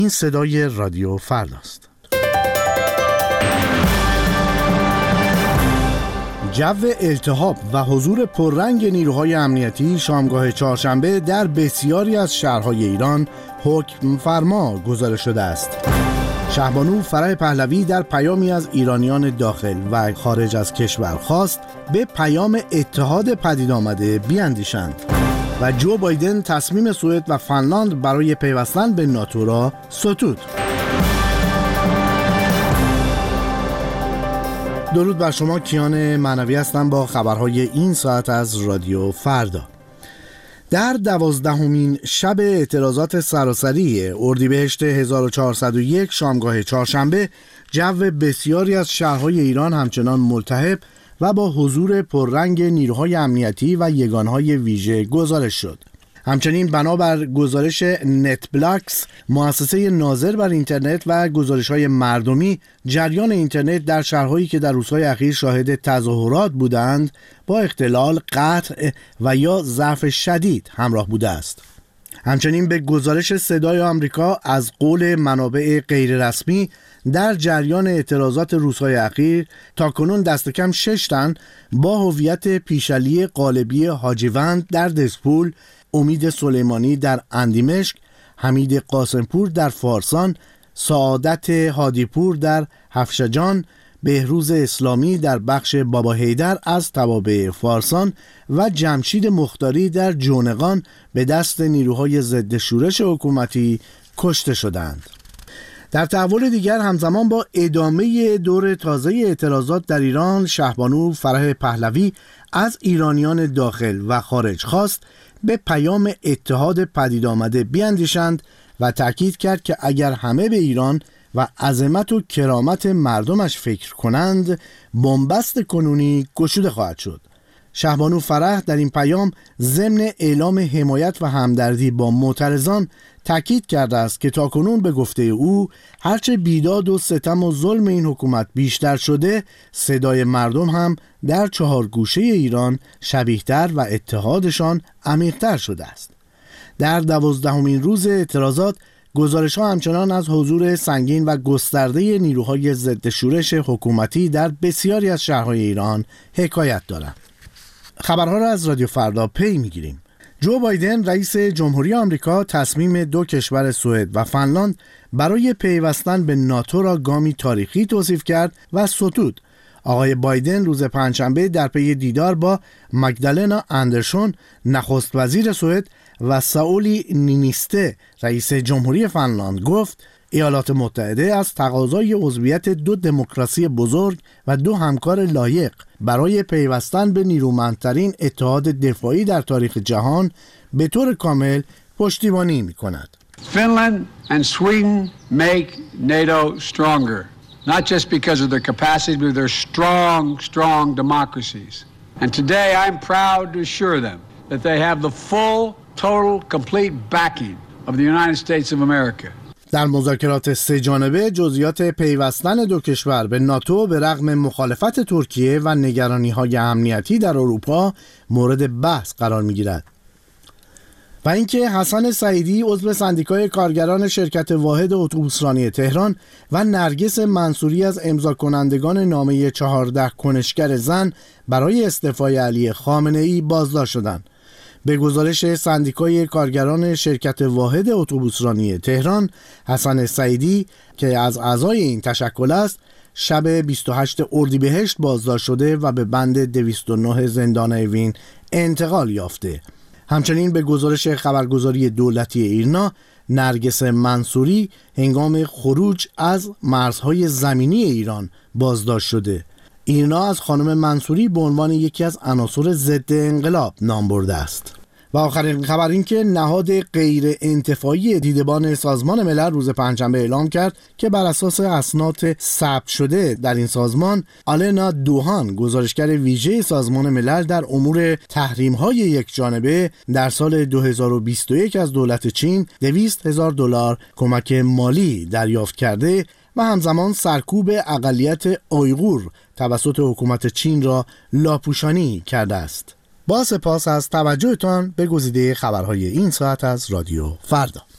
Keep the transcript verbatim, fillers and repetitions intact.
این صدای رادیو فرداست. جو التهاب و حضور پررنگ نیروهای امنیتی شامگاه چهارشنبه در بسیاری از شهرهای ایران حکم فرما گزارش شده است. شهبانو فرح پهلوی در پیامی از ایرانیان داخل و خارج از کشور خواست به پیام اتحاد پدید آمده بیاندیشند و جو بایدن تصمیم سوئد و فنلاند برای پیوستن به ناتو را ستود. درود بر شما، کیان معنوی هستم با خبرهای این ساعت از رادیو فردا. در دوازدهمین شب اعتراضات سراسری اردیبهشت هزار و چهارصد و یک شامگاه چهارشنبه، جو بسیاری از شهرهای ایران همچنان ملتهب و با حضور پررنگ نیروهای امنیتی و یگانهای ویژه گزارش شد. همچنین بنابر گزارش نتبلاکس، مؤسسه ناظر بر اینترنت و گزارش‌های مردمی، جریان اینترنت در شهرهایی که در روزهای اخیر شاهد تظاهرات بودند با اختلال، قطع و یا ضعف شدید همراه بوده است. همچنین به گزارش صدای آمریکا از قول منابع غیررسمی، در جریان اعتراضات روزهای اخیر تاکنون دست کم شش تن با هویت پیشعلی قالبی حاجیوند در دسپول، امید سلیمانی در اندیمشک، حمید قاسمپور در فارسان، سعادت هادیپور در هفشجان، بهروز اسلامی در بخش بابا حیدر از توابع فارسان و جمشید مختاری در جونقان به دست نیروهای ضد شورش حکومتی کشته شدند. در تحول دیگر، همزمان با ادامه دور تازه اعتراضات در ایران، شهبانو فرح پهلوی از ایرانیان داخل و خارج خواست به پیام اتحاد پدید آمده بیاندیشند و تأکید کرد که اگر همه به ایران و عظمت و کرامت مردمش فکر کنند، بنبست کنونی گشوده خواهد شد. شهبانو فرح در این پیام ضمن اعلام حمایت و همدردی با معترضان تأکید کرده است که تاکنون به گفته او هرچه بیداد و ستم و ظلم این حکومت بیشتر شده، صدای مردم هم در چهار گوشه ایران شبیه‌تر و اتحادشان عمیق‌تر شده است. در دوازدهمین روز اعتراضات، گزارش‌ها همچنان از حضور سنگین و گسترده نیروهای ضد شورش حکومتی در بسیاری از شهرهای ایران حکایت دارند. خبرها را از رادیو فردا پی می‌گیریم. جو بایدن رئیس جمهوری آمریکا تصمیم دو کشور سوئد و فنلاند برای پیوستن به ناتو را گامی تاریخی توصیف کرد و ستود. آقای بایدن روز پنجشنبه در پی دیدار با مگدالنا اندرسون نخست وزیر سوئد و سائولی نینیسته رئیس جمهوری فنلاند گفت ایالات متحده از تقاضای عضویت دو دموکراسی بزرگ و دو همکار لایق برای پیوستن به نیرومندترین اتحاد دفاعی در تاریخ جهان به طور کامل پشتیبانی می‌کند. Finland and Sweden make NATO stronger, not just because of their capacity, but their strong, strong democracies. And today I'm proud to assure them that they have the full, total, complete backing of the United States of America. در مذاکرات سه جانبه، جزئیات پیوستن دو کشور به ناتو به رغم مخالفت ترکیه و نگرانی‌های امنیتی در اروپا مورد بحث قرار می‌گیرد. و اینکه حسن سعیدی عضو سندیکای کارگران شرکت واحد اتوبوسرانی تهران و نرگس منصوری از امضا کنندگان نامه چهارده کنشگر زن برای استعفای علی خامنه‌ای بازداشت شدند. به گزارش سندیکای کارگران شرکت واحد اتوبوسرانی تهران، حسن سعیدی که از اعضای این تشکل است، شب بیست و هشتم اردیبهشت بازداشت شده و به بند دویست و نه زندان اوین انتقال یافته. همچنین به گزارش خبرگزاری دولتی ایرنا، نرگس منصوری هنگام خروج از مرزهای زمینی ایران بازداشت شده. ایرنا از خانم منصوری به عنوان یکی از عناصر ضد انقلاب نام برده است. و آخرین خبر این که نهاد غیر انتفاعی دیدبان سازمان ملل روز پنجشنبه اعلام کرد که بر اساس اسناد ثبت شده در این سازمان، آلنا دوهان، گزارشگر ویژه سازمان ملل در امور تحریم‌های یکجانبه، در سال دو هزار و بیست و یک از دولت چین دویست هزار دلار کمک مالی دریافت کرده و همزمان سرکوب اقلیت اویغور توسط حکومت چین را لاپوشانی کرده است. با سپاس از توجهتان به گزیده خبرهای این ساعت از رادیو فردا.